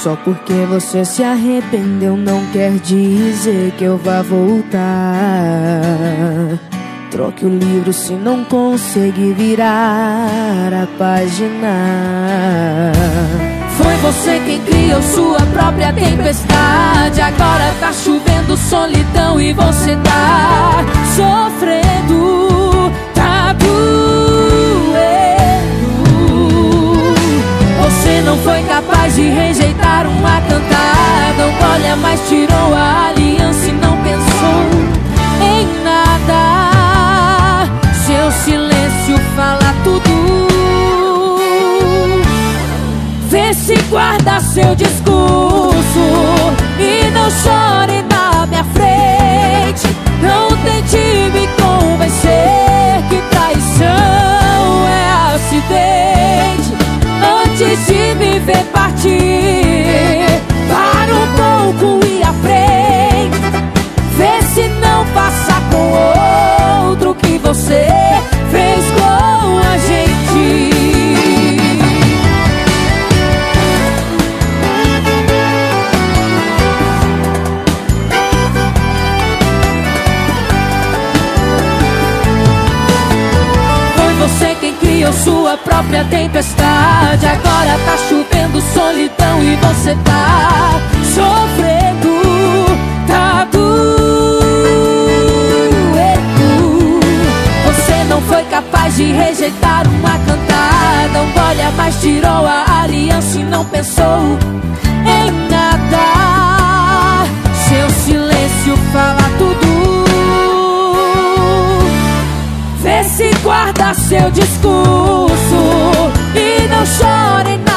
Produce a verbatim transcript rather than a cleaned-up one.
Só porque você se arrependeu não quer dizer que eu vá voltar. Troque o livro se não conseguir virar a página. Foi você quem criou sua própria tempestade. Agora tá chovendo solidão e você tá sofrendo, tá doendo. Você não foi capaz de rejeitar uma cantada. Um gole a mais tirou a aliança e não pensou em nada. Seu silêncio fala tudo. Vê se guarda seu discurso e não chore na minha frente. Não tente me convencer que traição é acidente. Antes de me ver partir, para um pouco e à frente. Vê se não passa com outro que você fez com a gente. Você quem criou sua própria tempestade. Agora tá chovendo solidão e você tá sofrendo, tá doendo. Você não foi capaz de rejeitar uma cantada. Um gole a mais tirou a aliança e não pensou em nada. Seu silêncio fala tudo. Vê se guarda seu discurso e não chore na